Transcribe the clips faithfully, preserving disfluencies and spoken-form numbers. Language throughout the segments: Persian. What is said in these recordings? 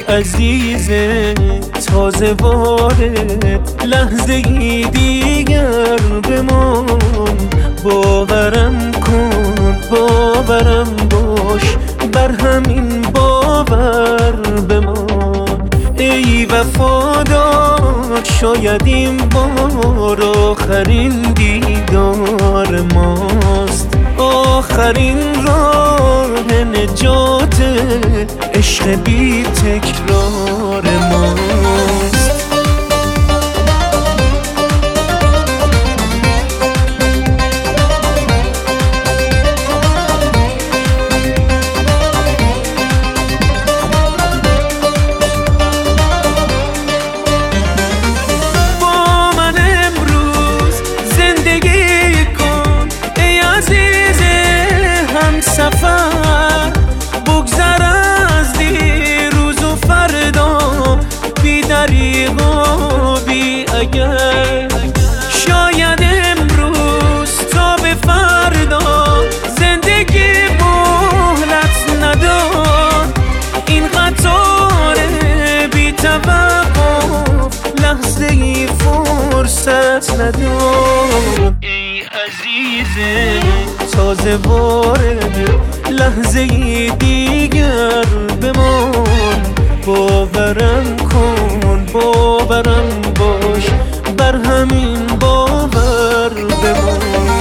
عزیز تازه وارد لحظه ای دیگر بمان، باورم کن باورم باش، بر همین باور بمان. ای وفادار شاید این بار آخرین دیدار ماست، آخرین راه نجات عشق بی تکرار ماست. با من امروز زندگی کن ای عزیز همسفر، بگذر از دیروز و فردا بی دریغ و بی اگر. شاید امروز تا به فردا زندگی مهلت نداد، این قطار بی توقف لحظه ای فرصت نداد. ای عزیز تازه وارد لحظه ای دیگر بمان، باورم کن باورم باش، بر همین باور بمان.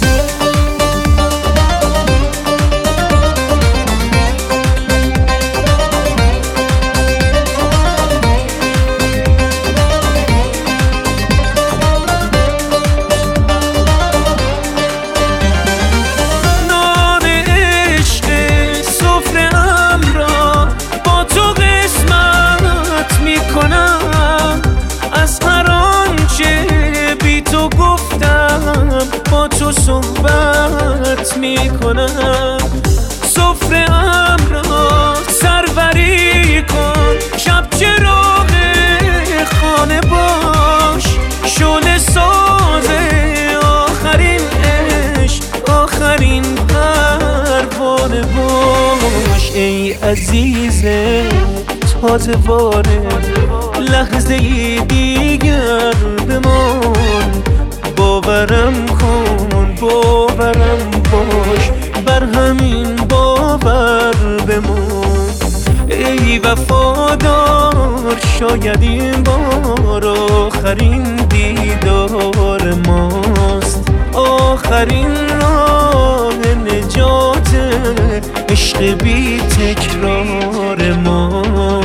از هر آنچه بی تو گفتم با تو صحبت می کنم. سفره ام را سروری کن، شب چراغ خانه باش، شعله ساز آخرین عشق آخرین پروانه باش. ای عزیز تازه وارد لحظه ای دیگر بمان، باورم کن باورم باش، بر همین باور بمان. ای وفادار شاید این بار آخرین دیدار ماست، آخرین راه نجات عشق بی تکرار ما.